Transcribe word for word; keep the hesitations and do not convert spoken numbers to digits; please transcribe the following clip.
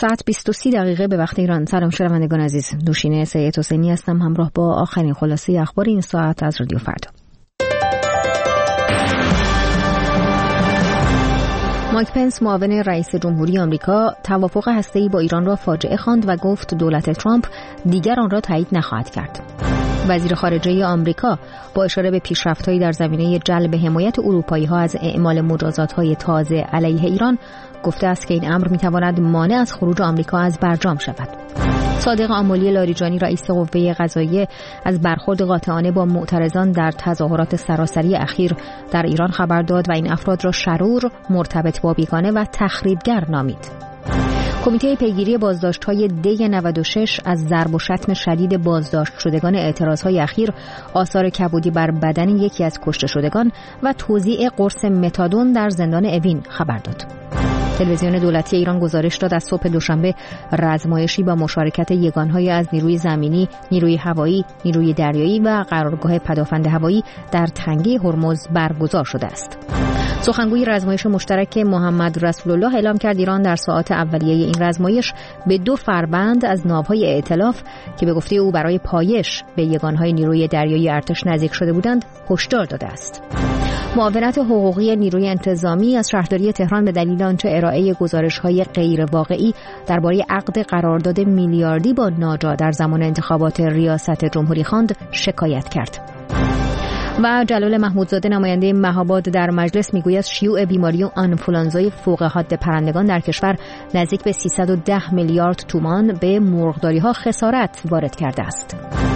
ساعت بیست و سه دقیقه به وقت ایران. سلام شنوندگان عزیز، دوشینه سید حسینی هستم همراه با آخرین خلاصه اخبار این ساعت از رادیو فردا. مایک پنس معاون رئیس جمهوری آمریکا توافق هسته‌ای با ایران را فاجعه خواند و گفت دولت ترامپ دیگر آن را تایید نخواهد کرد. وزیر خارجه آمریکا با اشاره به پیشرفت‌هایی در زمینه جلب حمایت اروپایی‌ها از اعمال مجازات‌های تازه علیه ایران گفته است که این امر می‌تواند مانع از خروج آمریکا از برجام شود. صادق آملی لاریجانی رئیس قوه قضاییه از برخورد قاطعانه با معترضان در تظاهرات سراسری اخیر در ایران خبر داد و این افراد را شرور، مرتبط با بیگانه و تخریبگر نامید. کمیته پیگیری بازداشت‌های دی نود و شش از ضرب و شتم شدید بازداشت شدگان اعتراضهای اخیر، آثار کبودی بر بدن یکی از کشته شدگان و توزیع قرص متادون در زندان اوین خبر داد. تلویزیون دولتی ایران گزارش داد از صبح دوشنبه رزمایشی با مشارکت یگان‌های از نیروی زمینی، نیروی هوایی، نیروی دریایی و قرارگاه پدافند هوایی در تنگه هرمز برگزار شده است. سخنگوی رزمایش مشترک محمد رسول الله اعلام کرد ایران در ساعات اولیه این رزمایش به دو فربند از ناوهای ائتلاف که به گفته او برای پایش به یگان‌های نیروی دریایی ارتش نزدیک شده بودند هشدار داده است. معاونت حقوقی نیروی انتظامی از شهرداری تهران به دلیل آنچه ارائه گزارش‌های غیر واقعی درباره عقد قرارداد میلیاردی با ناجا در زمان انتخابات ریاست جمهوری خواند شکایت کرد. و جلال محمودزاده نماینده مهاباد در مجلس میگوید شیوع بیماری آنفولانزای فوق حد پرندگان در کشور نزدیک به سیصد و ده میلیارد تومان به مرغداری‌ها خسارت وارد کرده است.